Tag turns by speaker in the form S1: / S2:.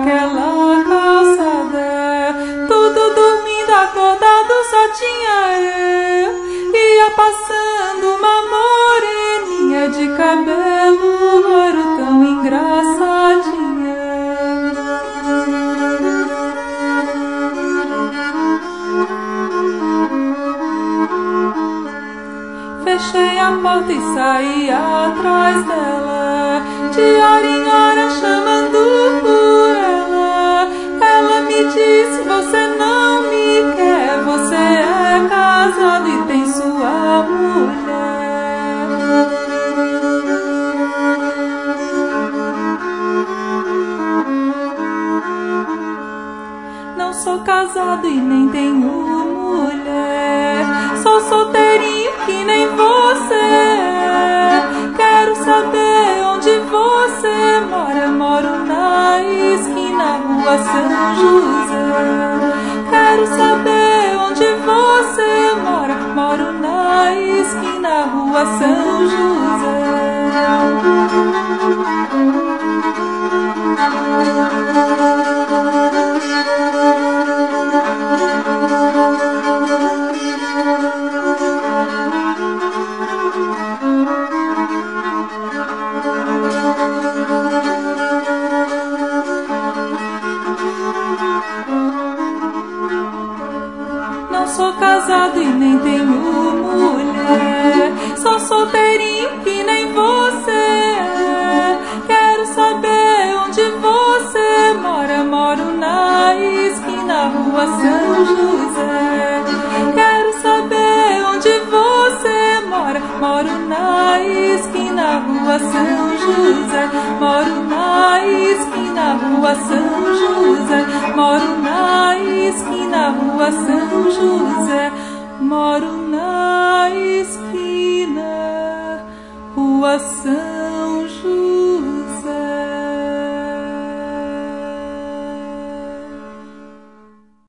S1: naquela calçada, tudo dormindo, acordado só tinha eu. Ia passando uma moreninha de cabelo loiro tão engraçadinha. Fechei a porta e saí atrás dela, de hora em hora chamando por ela. Ela me disse: você não me quer, você é casado e tem sua mulher. Não sou casado e nem tenho mulher, sou solteirinho que nem você é. Quero saber onde você mora. Moro na esquina, Rua São José. Quero saber onde você mora. Moro na esquina, Rua São José. Não sou casado e nem tenho mulher, sou solteirinho que nem você é. Quero saber onde você mora. Moro na esquina, Rua São José. Quero saber onde você mora. Moro na esquina, Rua São José. Moro na esquina, Rua São José. Moro na esquina, Rua São José. Moro na esquina, Rua São